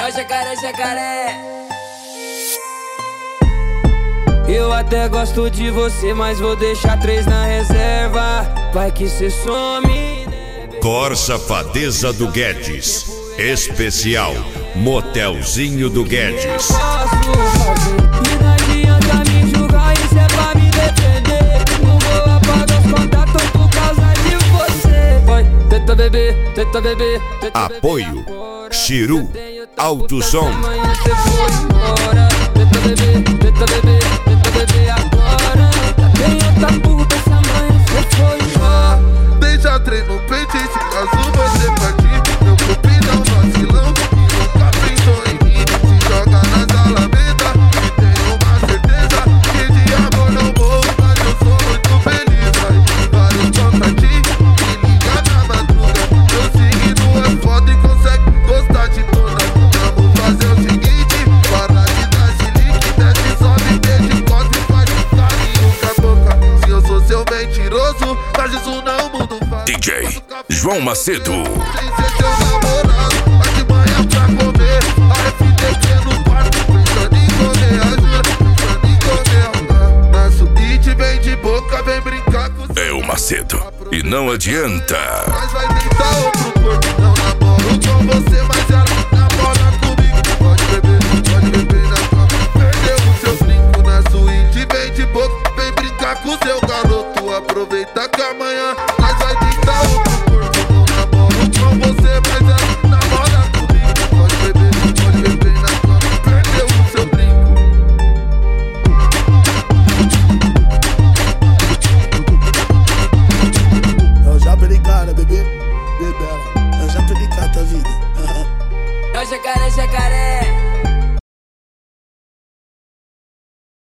É o jacaré, jacaré. Eu até gosto de você, mas vou deixar 3 na reserva. Vai que cê some. Cor Safadeza do Guedes. Especial Motelzinho do Guedes. E não adianta me julgar, isso é pra me defender. Não vou apagar os contatos por causa de você. Vai, tenta beber, tenta beber. Apoio Chiru Alto Som. Amanhã cê foi embora. Tenta beber, tenta beber, tenta beber agora. Tem outra puta, essa manhã cê foi embora. Deixa três no peito e se caso você partir, meu corpo dá um vacilão e nunca pensou em mim. Se joga nas alamedas e tenho uma certeza que de amor não vou, mas eu sou muito feliz. Vários contatinhos, me liga na madruga. Meu signo é foda e consegue gostar de toda. Vamos fazer o seguinte, para de dar chilique, desce, sobe, beija, encosta e faz carinho com a boca. Se eu sou seu mentiroso, mas isso não muda. DJ João Macedo. Sem ser teu namorado, mas de manhã pra comer. A FTQ no quarto, pensando em comer. Ajuda, pensando em comer. Na suíte vem de boca, vem brincar com É o Macedo e não adianta. mas vai tentar outro corpo. Não namoro com você, mas ela namora comigo. Pode beber na cama. Perdeu o seu brinco na suíte, vem de boca, vem brincar com seu garoto. Aproveita que amanhã nós vai tentar outro corpo. Não namoro com você, mas ela namora comigo. Pode beber na cama. Perdeu o seu brinco. Eu já perdi cara, bebê, bebê. Eu já perdi cara, tua vida. É o jacaré, jacaré.